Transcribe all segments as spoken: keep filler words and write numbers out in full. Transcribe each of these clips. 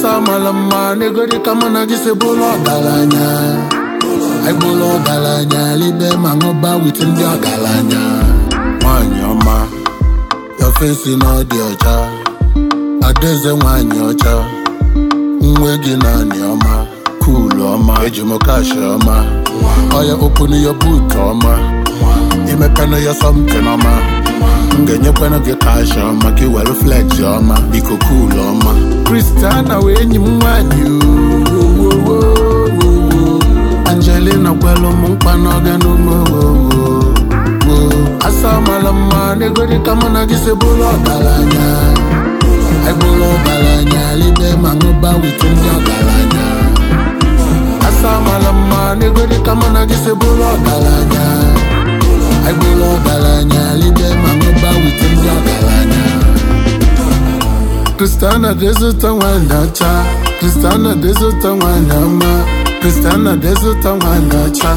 asa malama nego di kama na gise bolo galanya ai bolo galanya libe mangoba with ndi galanya wanyoma your face no di ocha adeze wanyi ocha nwe gi na ni oma cool oma ejimo cash oma oya open your boot oma ime pena ya something oma ngenye pena ge cash oma ki well flex oma biko cool oma Christiana we nyi mwanyu Angelina kwelo mungpa noga numo asa malama nego di kama na gise bolo galanya ai bolo galanya libe mangoba witindi galanya asa malama nego di kama na gise bolo galanya ai bolo galanya libe mangoba witindi galanya Christiana desota wanda cha Christiana desota wanda ma Christiana desota wanda cha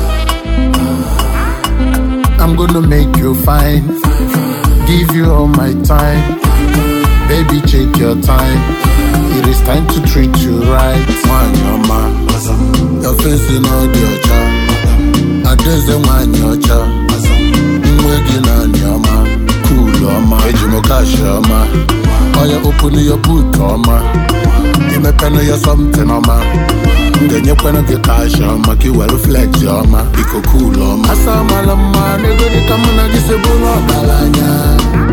I'm gonna make you fine, give you all my time. Baby, take your time. It is time to treat you right. Wanyoma, your face in all your cha. Address the one your cha. Mwegi na nyama, cool oma. Ejimo cash oma. Oya open your boot oma. Ime pena ya something oma. Ngenye pena ge cash oma. Ki well flex oma. Iko cool oma. Asa malama nego di kama na gise bolo galanya.